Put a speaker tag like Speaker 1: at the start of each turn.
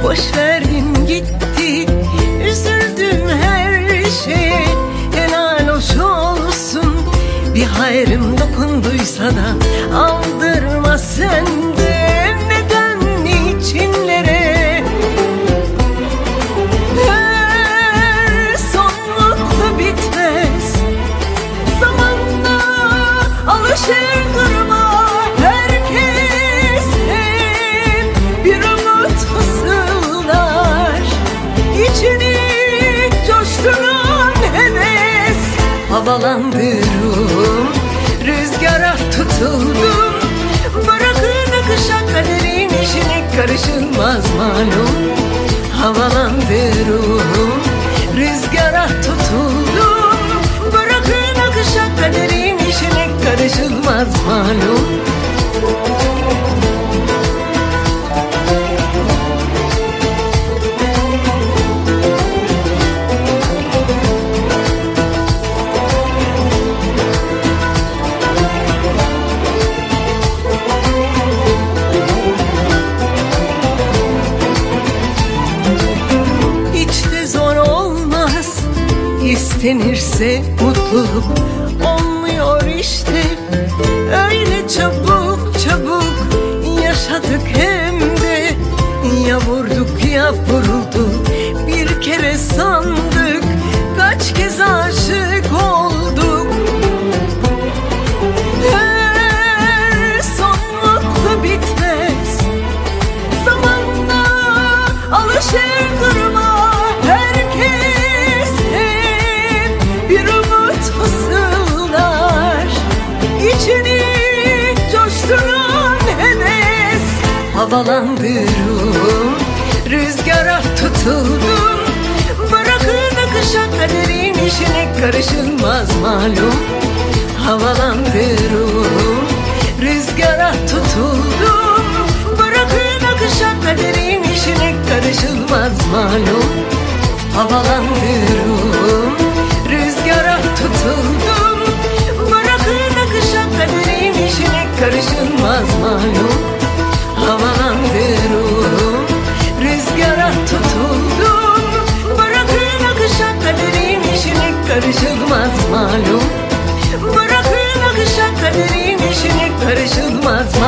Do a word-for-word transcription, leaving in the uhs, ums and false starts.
Speaker 1: boş verdin gitti. Üzüldüm her şeye, helal hoş olsun. Bir hayrım dokunduysa da aldırma sen de. Neden niçinlere her son mutlu bitmez. Zamanla alışır durma herkes, hep bir umut fısıldar. İçini coşturan heves, havalandırım, rüzgara tutuldum. Bırakın akışa kaderin işine, karışılmaz malum. Havalandırım, rüzgara tutuldum. Bırakın akışa kaderin işine, karışılmaz malum. İstenirse mutluluk olmuyor işte. Öyle çabuk çabuk yaşadık hem de. Ya vurduk ya vurulduk, bir kere sandık, kaç kez aşık olduk. Her son mutlu bitmez. Zamanla alışır durma herkes, bir umut fısıldar. İçini coşturan heves, havalandırım, rüzgara tutuldum. Bırakın akışa kaderin işine, karışılmaz malum. Havalandırım, rüzgara tutuldum. Bırakın akışa kaderin işine, karışılmaz malum. Havalandırım, rüzgara tutuldum. Bırakın akışa kaderin işine, karışılmaz malum. Havalandırım, rüzgara tutuldum. Bırakın akışa kaderin işine, karışılmaz malum. Bırakın akışa kaderin işine, karışılmaz malum.